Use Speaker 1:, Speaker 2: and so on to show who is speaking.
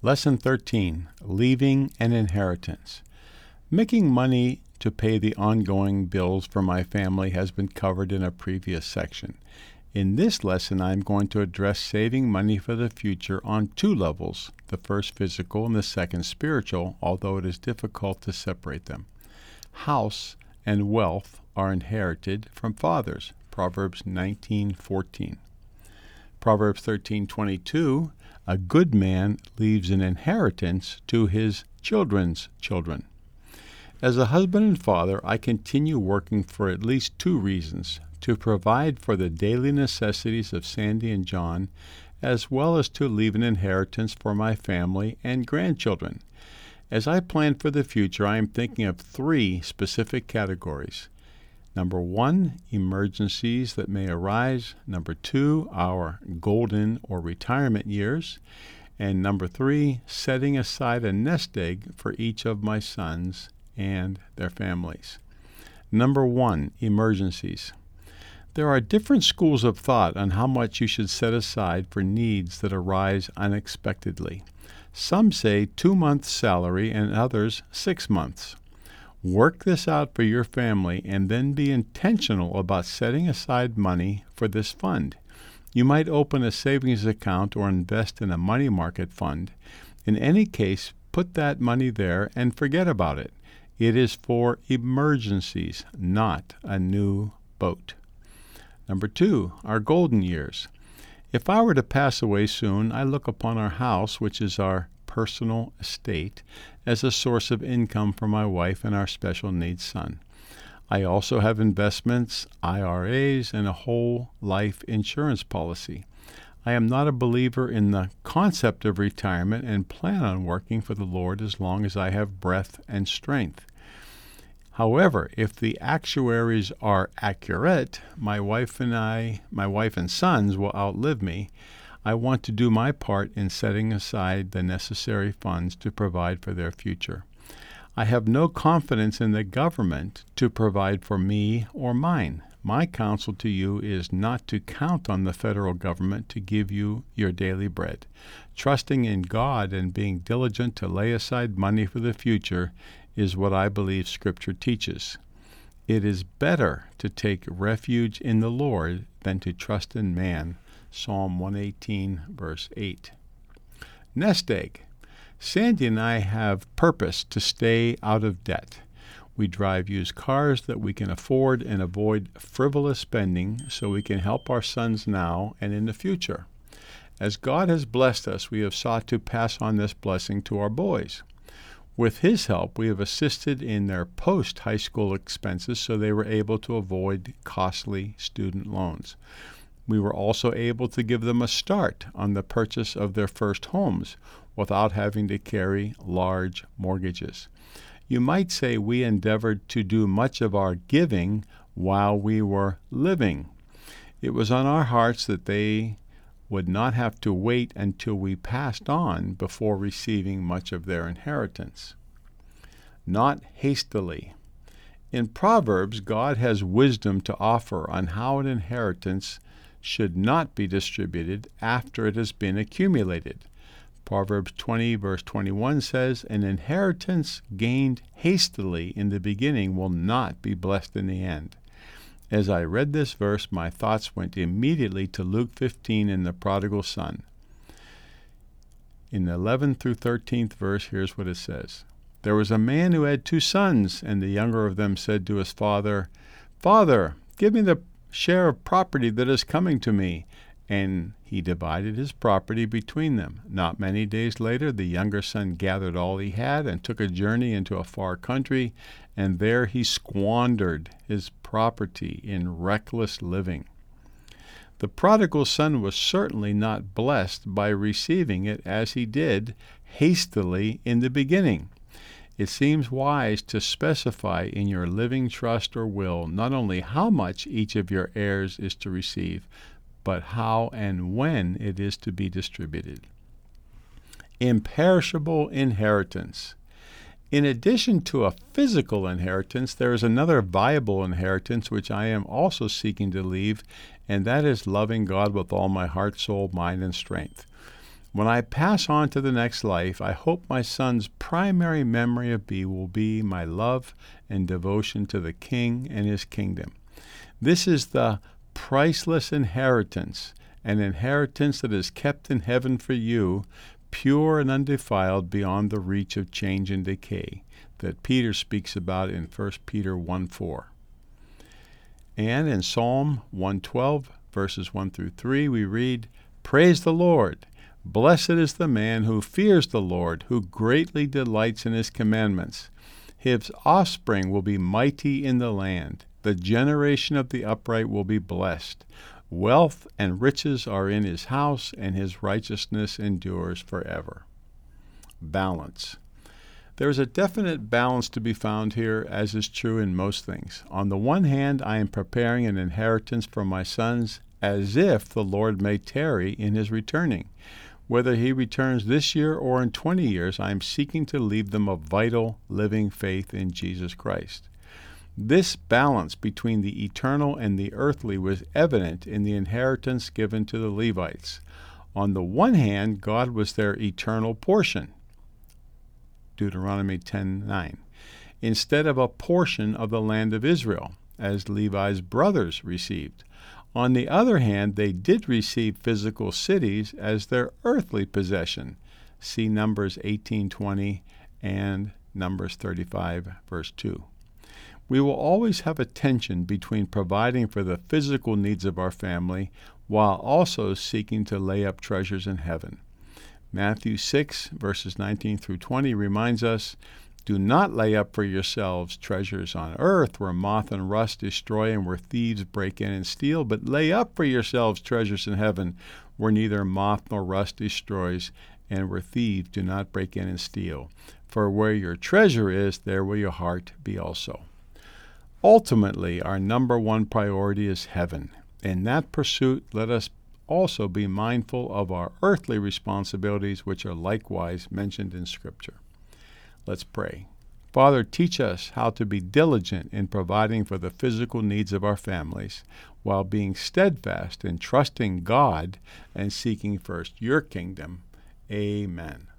Speaker 1: Lesson 13, Leaving an Inheritance. Making money to pay the ongoing bills for my family has been covered in a previous section. In this lesson, I'm going to address saving money for the future on two levels, the first physical and the second spiritual, although it is difficult to separate them. House and wealth are inherited from fathers, Proverbs 19:14. Proverbs 13:22, a good man leaves an inheritance to his children's children. As a husband and father, I continue working for at least two reasons: to provide for the daily necessities of Sandy and John, as well as to leave an inheritance for my family and grandchildren. As I plan for the future, I am thinking of three specific categories. Number one, emergencies that may arise. Number two, our golden or retirement years. And number three, setting aside a nest egg for each of my sons and their families. Number one, emergencies. There are different schools of thought on how much you should set aside for needs that arise unexpectedly. Some say 2 months' salary and others 6 months. Work this out for your family and then be intentional about setting aside money for this fund. You might open a savings account or invest in a money market fund. In any case, put that money there and forget about it. It is for emergencies, not a new boat. Number two, our golden years. If I were to pass away soon, I look upon our house, which is our personal estate, as a source of income for my wife and our special needs son. I also have investments, IRAs, and a whole life insurance policy. I am not a believer in the concept of retirement and plan on working for the Lord as long as I have breath and strength. However, if the actuaries are accurate, my wife and sons will outlive me. I want to do my part in setting aside the necessary funds to provide for their future. I have no confidence in the government to provide for me or mine. My counsel to you is not to count on the federal government to give you your daily bread. Trusting in God and being diligent to lay aside money for the future is what I believe Scripture teaches. It is better to take refuge in the Lord than to trust in man. Psalm 118, verse 8. Nest egg. Sandy and I have purpose to stay out of debt. We drive used cars that we can afford and avoid frivolous spending so we can help our sons now and in the future. As God has blessed us, we have sought to pass on this blessing to our boys. With His help, we have assisted in their post-high school expenses so they were able to avoid costly student loans. We were also able to give them a start on the purchase of their first homes without having to carry large mortgages. You might say we endeavored to do much of our giving while we were living. It was on our hearts that they would not have to wait until we passed on before receiving much of their inheritance. Not hastily. In Proverbs, God has wisdom to offer on how an inheritance should not be distributed after it has been accumulated. Proverbs 20, verse 21 says, "An inheritance gained hastily in the beginning will not be blessed in the end." As I read this verse, my thoughts went immediately to Luke 15 and the prodigal son. In the 11th through 13th verse, here's what it says. "There was a man who had 2 sons, and the younger of them said to his father, 'Father, give me the share of property that is coming to me.' And he divided his property between them. Not many days later, the younger son gathered all he had and took a journey into a far country, and there he squandered his property in reckless living." The prodigal son was certainly not blessed by receiving it as he did hastily in the beginning. It seems wise to specify in your living trust or will not only how much each of your heirs is to receive, but how and when it is to be distributed. Imperishable inheritance. In addition to a physical inheritance, there is another viable inheritance which I am also seeking to leave, and that is loving God with all my heart, soul, mind, and strength. When I pass on to the next life, I hope my son's primary memory of me will be my love and devotion to the King and his kingdom. This is the priceless inheritance, an inheritance that is kept in heaven for you, pure and undefiled beyond the reach of change and decay, that Peter speaks about in 1 Peter 1:4. And in Psalm 112, verses 1 through 3, we read, "Praise the Lord! Blessed is the man who fears the Lord, who greatly delights in his commandments. His offspring will be mighty in the land. The generation of the upright will be blessed. Wealth and riches are in his house, and his righteousness endures forever." Balance. There is a definite balance to be found here, as is true in most things. On the one hand, I am preparing an inheritance for my sons as if the Lord may tarry in his returning. Whether he returns this year or in 20 years, I am seeking to leave them a vital, living faith in Jesus Christ. This balance between the eternal and the earthly was evident in the inheritance given to the Levites. On the one hand, God was their eternal portion, Deuteronomy 10:9, instead of a portion of the land of Israel, as Levi's brothers received. On the other hand, they did receive physical cities as their earthly possession. See Numbers 18:20 and Numbers 35, verse 2. We will always have a tension between providing for the physical needs of our family while also seeking to lay up treasures in heaven. Matthew 6, verses 19 through 20 reminds us, "Do not lay up for yourselves treasures on earth where moth and rust destroy and where thieves break in and steal, but lay up for yourselves treasures in heaven where neither moth nor rust destroys and where thieves do not break in and steal. For where your treasure is, there will your heart be also." Ultimately, our number one priority is heaven. In that pursuit, let us also be mindful of our earthly responsibilities, which are likewise mentioned in Scripture. Let's pray. Father, teach us how to be diligent in providing for the physical needs of our families, while being steadfast in trusting God and seeking first your kingdom. Amen.